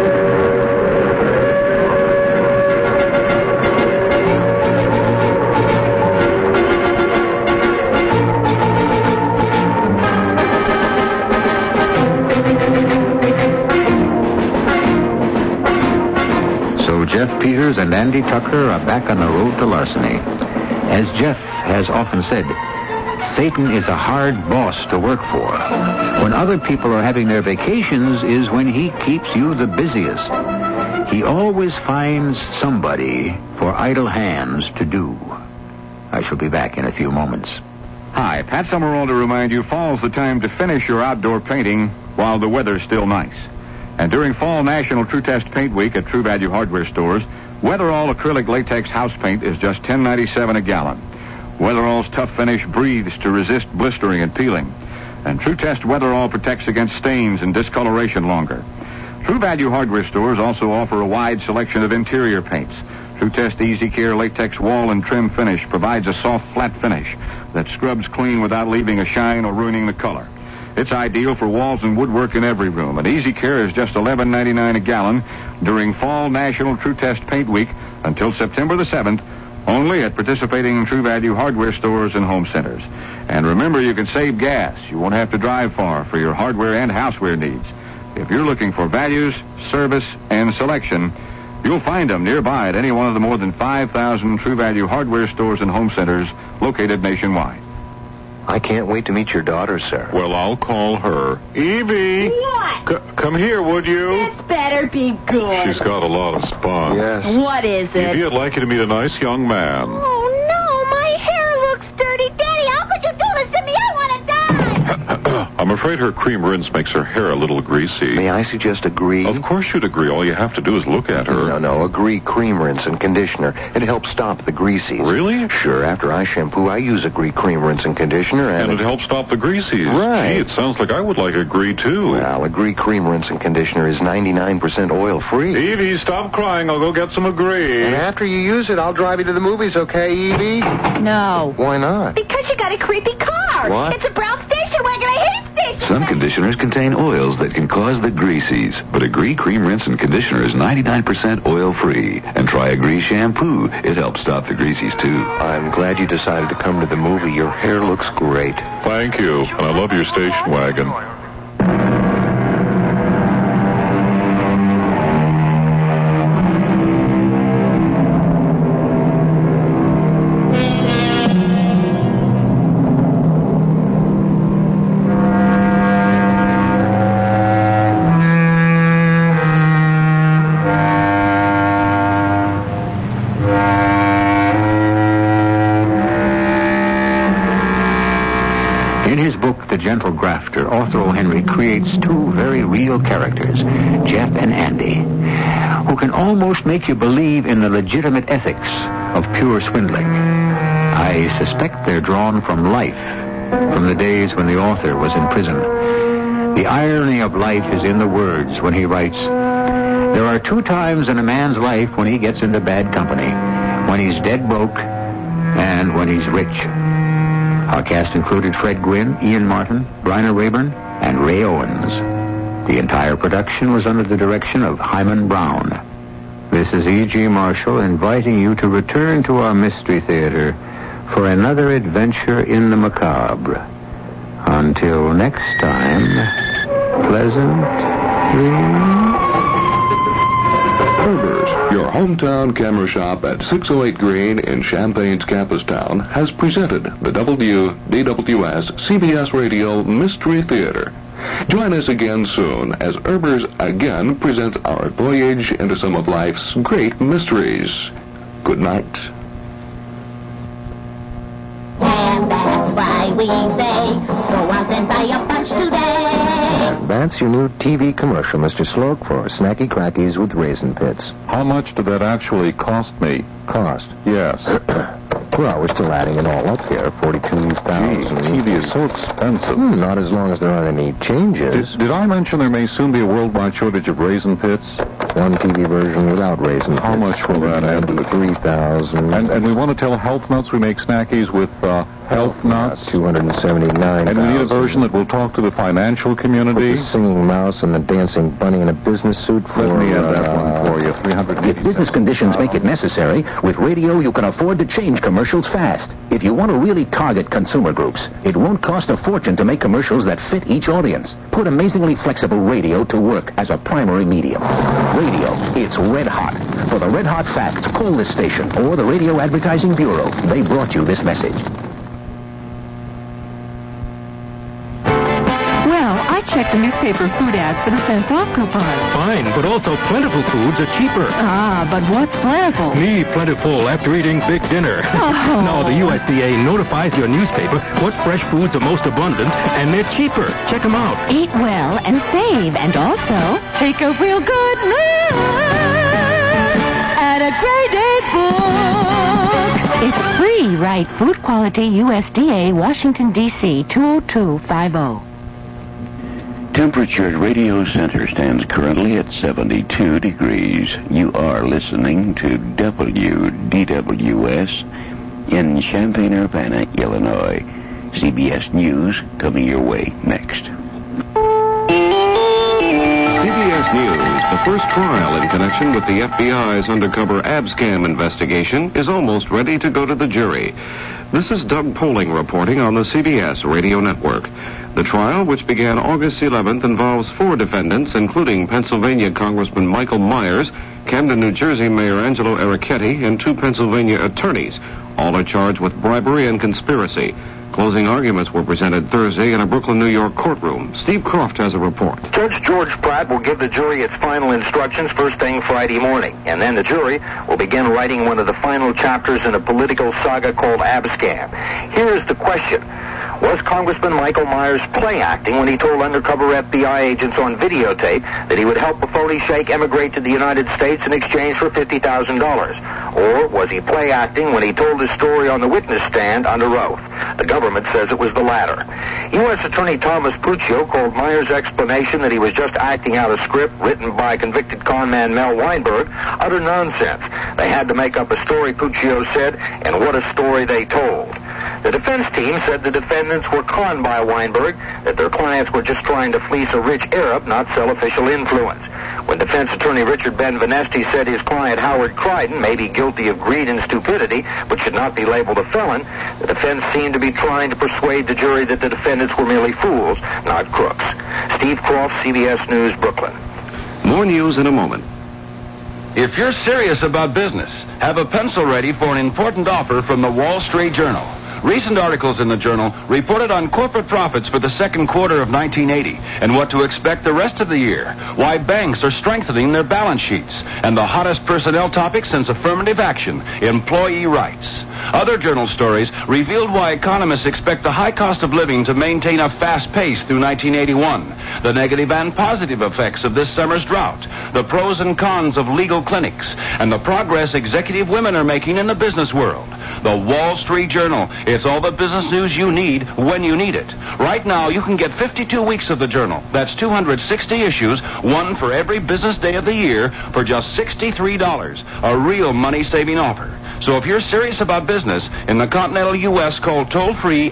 Jeff Peters and Andy Tucker are back on the road to larceny. As Jeff has often said, Satan is a hard boss to work for. When other people are having their vacations is when he keeps you the busiest. He always finds somebody for idle hands to do. I shall be back in a few moments. Hi, Pat Summerall to remind you, fall's the time to finish your outdoor painting while the weather's still nice. And during Fall National True Test Paint Week at True Value Hardware stores, Weatherall acrylic latex house paint is just $10.97 a gallon. Weatherall's tough finish breathes to resist blistering and peeling. And True Test Weatherall protects against stains and discoloration longer. True Value Hardware stores also offer a wide selection of interior paints. True Test Easy Care latex wall and trim finish provides a soft, flat finish that scrubs clean without leaving a shine or ruining the color. It's ideal for walls and woodwork in every room. And Easy Care is just $11.99 a gallon during Fall National True Test Paint Week until September the 7th, only at participating True Value Hardware stores and home centers. And remember, you can save gas. You won't have to drive far for your hardware and houseware needs. If you're looking for values, service, and selection, you'll find them nearby at any one of the more than 5,000 True Value Hardware stores and home centers located nationwide. I can't wait to meet your daughter, sir. Well, I'll call her. Evie! What? Come here, would you? This better be good. She's got a lot of spunk. Yes. What is it? Evie, I'd like you to meet a nice young man. Oh, no, my hair looks dirty. Daddy, how could you do this to me? I want to die. A I'm afraid her cream rinse makes her hair a little greasy. May I suggest Agree? Of course you'd agree. All you have to do is look at her. No, Agree cream rinse and conditioner. It helps stop the greasies. Really? Sure. After I shampoo, I use Agree cream rinse and conditioner, And it helps stop the greasies. Right. Gee, it sounds like I would like Agree, too. Well, Agree cream rinse and conditioner is 99% oil-free. Evie, stop crying. I'll go get some Agree. And after you use it, I'll drive you to the movies, okay, Evie? No. Why not? Because you got a creepy car. What? It's a brown station wagon. I hate station Some conditioners contain oils that can cause the greasies, but Agree Cream Rinse and Conditioner is 99% oil-free. And try Agree Shampoo. It helps stop the greasies, too. I'm glad you decided to come to the movie. Your hair looks great. Thank you. And I love your station wagon. The Gentle Grafter, author O. Henry creates two very real characters, Jeff and Andy, who can almost make you believe in the legitimate ethics of pure swindling. I suspect they're drawn from life, from the days when the author was in prison. The irony of life is in the words when he writes, "There are two times in a man's life when he gets into bad company, when he's dead broke and when he's rich." Our cast included Fred Gwynn, Ian Martin, Bryna Rayburn, and Ray Owens. The entire production was under the direction of Hyman Brown. This is E.G. Marshall inviting you to return to our Mystery Theater for another adventure in the macabre. Until next time, pleasant dreams. Herber's, your hometown camera shop at 608 Green in Champaign's Campus Town, has presented the WDWS CBS Radio Mystery Theater. Join us again soon as Herber's again presents our voyage into some of life's great mysteries. Good night. And that's why we say, go out and buy a bunch today. That's your new TV commercial, Mr. Sloak, for Snacky Crackies with Raisin Pits. How much did that actually cost me? Cost? Yes. Well, we're still adding it all up here. $42,000. TV is so expensive. Not as long as there aren't any changes. Did I mention there may soon be a worldwide shortage of Raisin Pits? One TV version without Raisin Pits. How much will that add to it? $3,000. And we want to tell Health Nuts we make Snackies with Health Nuts. $279,000. And we need a version that will talk to the financial community. With the singing mouse and the dancing bunny in a business suit for... Let me add that one for you. $350,000. If business conditions make it necessary, with radio you can afford to change commercials fast. If you want to really target consumer groups, it won't cost a fortune to make commercials that fit each audience. Put amazingly flexible radio to work as a primary medium. Radio, it's red hot. For the red hot facts, call this station or the Radio Advertising Bureau. They brought you this message. I checked the newspaper food ads for the cents off coupon. Fine, but also plentiful foods are cheaper. Ah, but what's plentiful? Me plentiful after eating big dinner. Oh. No, the USDA notifies your newspaper what fresh foods are most abundant, and they're cheaper. Check them out. Eat well and save, and also take a real good look at a graded book. It's free, right? Food Quality USDA, Washington, D.C., 20250. Temperature at Radio Center stands currently at 72 degrees. You are listening to WDWS in Champaign-Urbana, Illinois. CBS News coming your way next. CBS News, the first trial in connection with the FBI's undercover Abscam investigation, is almost ready to go to the jury. This is Doug Poling reporting on the CBS radio network. The trial, which began August 11th, involves 4 defendants, including Pennsylvania Congressman Michael Myers, Camden, New Jersey Mayor Angelo Ericetti, and 2 Pennsylvania attorneys. All are charged with bribery and conspiracy. Closing arguments were presented Thursday in a Brooklyn, New York courtroom. Steve Croft has a report. Judge George Pratt will give the jury its final instructions first thing Friday morning, and then the jury will begin writing one of the final chapters in a political saga called Abscam. Here is the question. Was Congressman Michael Myers play acting when he told undercover FBI agents on videotape that he would help a phony sheikh emigrate to the United States in exchange for $50,000? Or was he play acting when he told his story on the witness stand under oath? The government says it was the latter. U.S. Attorney Thomas Puccio called Myers' explanation that he was just acting out a script written by convicted conman Mel Weinberg utter nonsense. They had to make up a story, Puccio said, and what a story they told. The defense team said the defendants were conned by Weinberg, that their clients were just trying to fleece a rich Arab, not sell official influence. When defense attorney Richard Benveniste said his client Howard Crichton may be guilty of greed and stupidity, but should not be labeled a felon, the defense seemed to be trying to persuade the jury that the defendants were merely fools, not crooks. Steve Croft, CBS News, Brooklyn. More news in a moment. If you're serious about business, have a pencil ready for an important offer from the Wall Street Journal. Recent articles in the Journal reported on corporate profits for the second quarter of 1980 and what to expect the rest of the year, why banks are strengthening their balance sheets, and the hottest personnel topic since affirmative action, employee rights. Other Journal stories revealed why economists expect the high cost of living to maintain a fast pace through 1981, the negative and positive effects of this summer's drought, the pros and cons of legal clinics, and the progress executive women are making in the business world. The Wall Street Journal. It's all the business news you need when you need it. Right now, you can get 52 weeks of the Journal. That's 260 issues, one for every business day of the year, for just $63. A real money-saving offer. So if you're serious about business in the continental U.S., call toll-free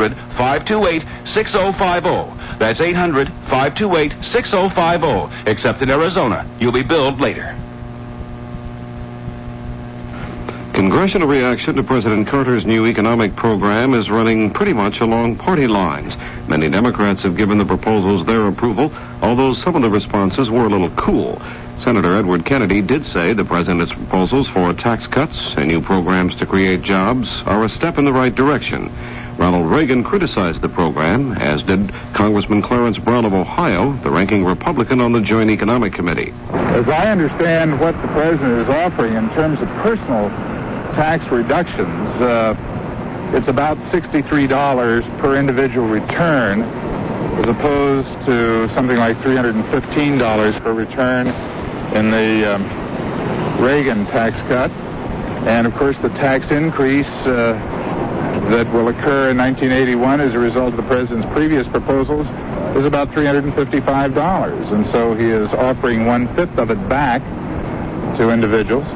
800-528-6050. That's 800-528-6050. Except in Arizona, you'll be billed later. Congressional reaction to President Carter's new economic program is running pretty much along party lines. Many Democrats have given the proposals their approval, although some of the responses were a little cool. Senator Edward Kennedy did say the president's proposals for tax cuts and new programs to create jobs are a step in the right direction. Ronald Reagan criticized the program, as did Congressman Clarence Brown of Ohio, the ranking Republican on the Joint Economic Committee. As I understand what the president is offering in terms of personal tax reductions, it's about $63 per individual return, as opposed to something like $315 per return in the Reagan tax cut. And, of course, the tax increase that will occur in 1981 as a result of the president's previous proposals is about $355. And so he is offering one-fifth of it back to individuals.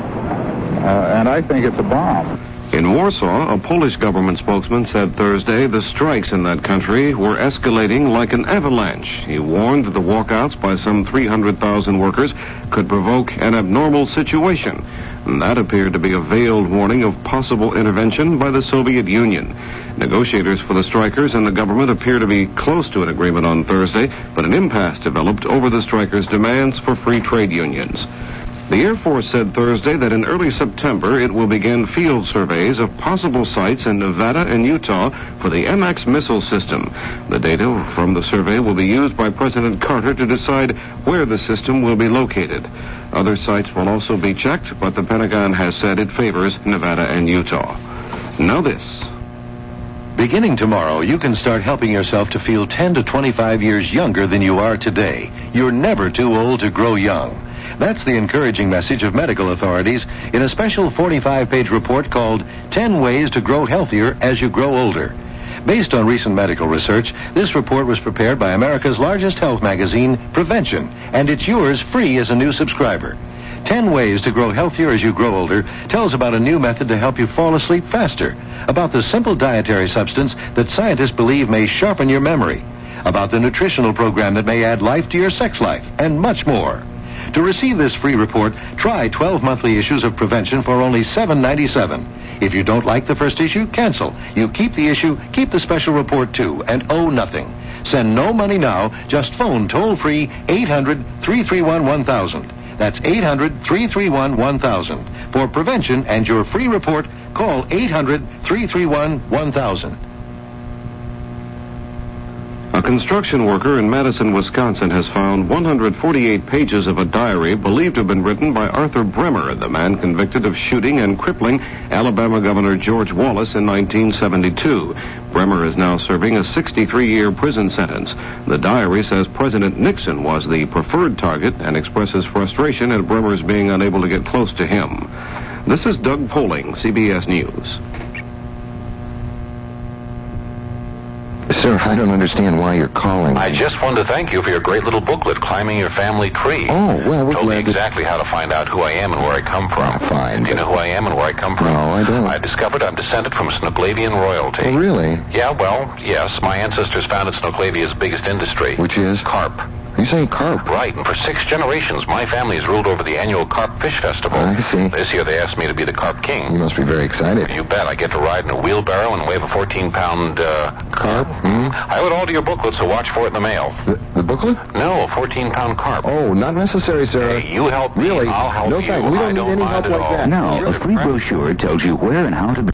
And I think it's a bomb. In Warsaw, a Polish government spokesman said Thursday the strikes in that country were escalating like an avalanche. He warned that the walkouts by some 300,000 workers could provoke an abnormal situation. And that appeared to be a veiled warning of possible intervention by the Soviet Union. Negotiators for the strikers and the government appear to be close to an agreement on Thursday, but an impasse developed over the strikers' demands for free trade unions. The Air Force said Thursday that in early September it will begin field surveys of possible sites in Nevada and Utah for the MX missile system. The data from the survey will be used by President Carter to decide where the system will be located. Other sites will also be checked, but the Pentagon has said it favors Nevada and Utah. Now this. Beginning tomorrow, you can start helping yourself to feel 10 to 25 years younger than you are today. You're never too old to grow young. That's the encouraging message of medical authorities in a special 45-page report called 10 Ways to Grow Healthier as You Grow Older. Based on recent medical research, this report was prepared by America's largest health magazine, Prevention, and it's yours free as a new subscriber. 10 Ways to Grow Healthier as You Grow Older tells about a new method to help you fall asleep faster, about the simple dietary substance that scientists believe may sharpen your memory, about the nutritional program that may add life to your sex life, and much more. To receive this free report, try 12 monthly issues of Prevention for only $7.97. If you don't like the first issue, cancel. You keep the issue, keep the special report too, and owe nothing. Send no money now, just phone toll-free 800-331-1000. That's 800-331-1000. For Prevention and your free report, call 800-331-1000. A construction worker in Madison, Wisconsin has found 148 pages of a diary believed to have been written by Arthur Bremer, the man convicted of shooting and crippling Alabama Governor George Wallace in 1972. Bremer is now serving a 63-year prison sentence. The diary says President Nixon was the preferred target and expresses frustration at Bremer's being unable to get close to him. This is Doug Poling, CBS News. Sir, I don't understand why you're calling. I just wanted to thank you for your great little booklet, Climbing Your Family Tree. Oh, well, we're Told me glad to... exactly how to find out who I am and where I come from. Fine. Do you know who I am and where I come from? No, I don't. I discovered I'm descended from Snoqualvian royalty. Oh, really? Yeah, well, yes. My ancestors founded Snoqualvia's biggest industry. Which is? Carp. You say carp? Right, and for 6 generations, my family has ruled over the annual Carp Fish Festival. I see. This year, they asked me to be the Carp King. You must be very excited. You bet. I get to ride in a wheelbarrow and wave a 14-pound, carp? I would order your booklet, so watch for it in the mail. The booklet? No, a 14-pound carp. Oh, not necessary, sir. Hey, you help me. Really? I'll help no, you. Thanks. We don't need any help like that. No, a free brochure tells you where and how to...